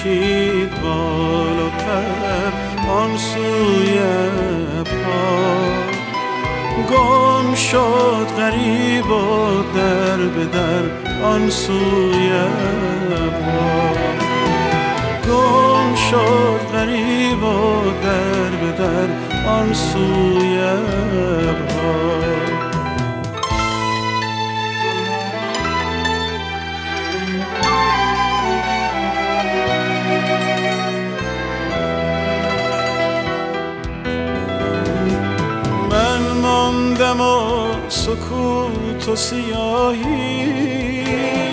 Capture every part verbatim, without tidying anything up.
کشید بال و پر آن سوی پا، گم شد غریب و در به در آن سوی پا، گم شد غریب و در به در آن سوی پا. ماندم و سکوت و سیاهی،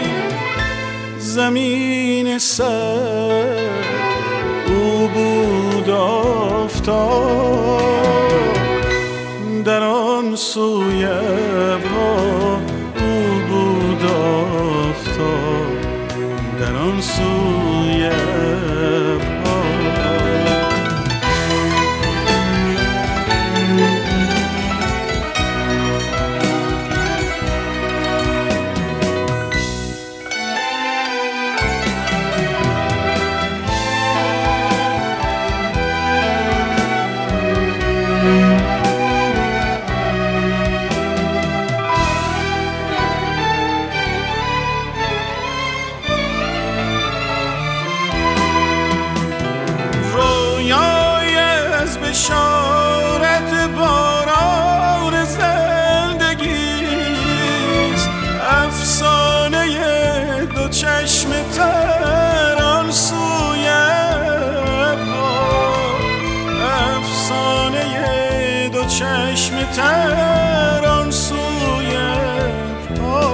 زمین سر او بود آفتاب، در آن سوی پا او بود آفتاب، در آن سوی پا. بشارت باران زندگیست، افسانه دو چشم تر آن سوی پا، افسانه دو چشم تر آن سوی پا.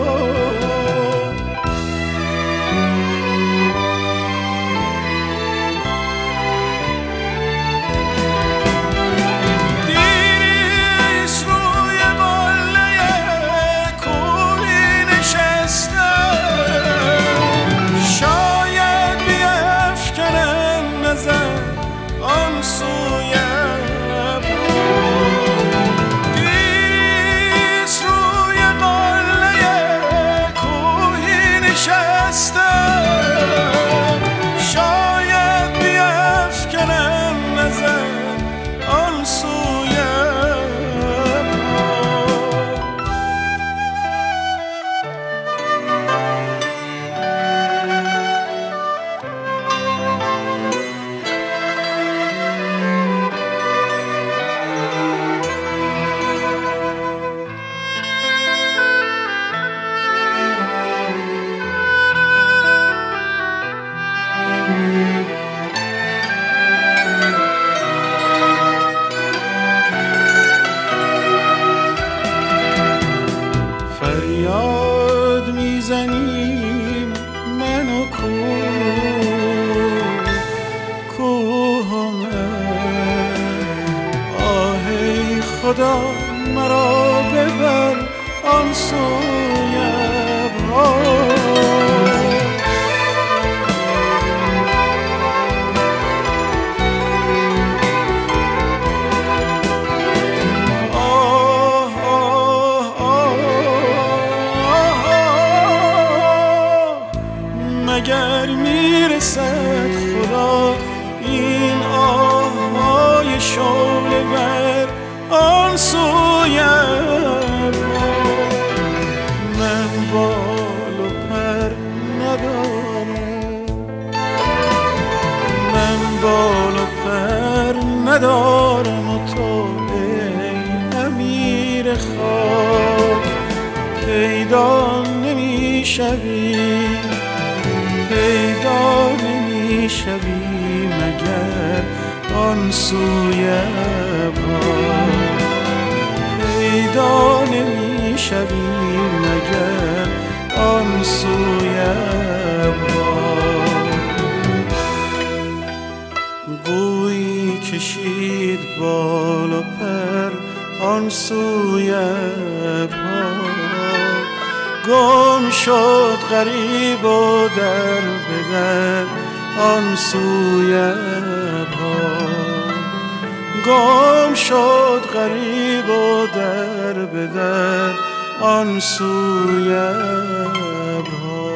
فریاد میزنیم من و کوه، کوه و من، آه ای خدا مرا ببر آن سوی پا. مگر میرسد خدا این آهای شعله ور آن سوی پا. من بال و پر ندارم، من بال و پر ندارم و تو ای امیر خاک پیدا نمیشوی، پیدا نمیشوی مگر آن سوی پا، پیدا نمیشوی مگر آن سوی پا. بویی کشید بال و پر آن سوی پا، گم شد غریب و در به در آن سوی پا، گم شد غریب و در به در آن سوی پا.